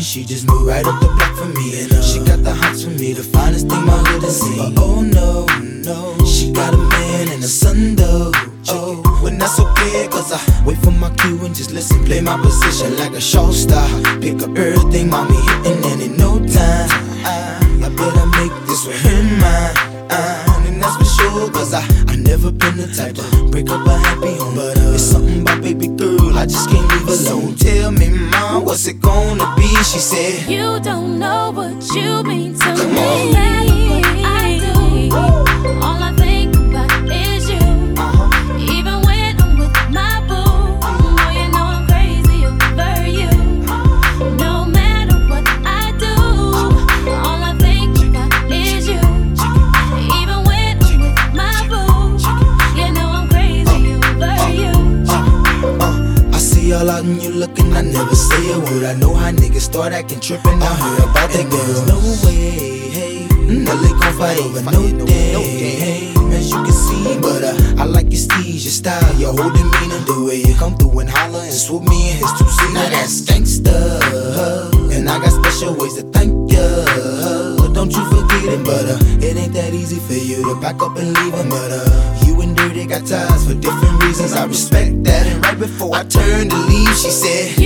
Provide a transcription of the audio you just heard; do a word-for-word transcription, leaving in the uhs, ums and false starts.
and she just moved right up the block for me. And uh, she got the hots for me, the finest thing my hood has seen. But oh no, no, she got a man and a son though. Oh, when that's okay, cause I wait for my cue and just listen, play my position like a show star. Pick up everything, mommy hitting, and in no time I, I better make this with her mine. Uh, and that's for sure, cause I, I never been the type to break up a happy home. But uh, it's something about baby girl, I just can't leave alone. Tell me, mom, what's it gonna be? She said, you don't know what you mean to come me. on. What I do, all I think about is you. Uh-huh. Even when I'm with my boo, oh, you know I'm crazy over you. No matter what I do, all I think about is you. Even when I'm with my boo, you know I'm crazy over you. Uh, uh, I see all out and you looking, I never say a word. I know how niggas start acting trippin'. I heard about that girl. No way, hey, no they gon' fight over no day, hey, as you can see. But uh, I like your steez, your style, your whole demeanor, the way you come through and holler and swoop me in his two-seater. Now that's gangsta, and I got special ways to thank ya. Don't you forget it, but uh, it ain't that easy for you to back up and leave him. But uh, you and Dirty got ties for different reasons. I respect that. And right before I turned to leave, she said,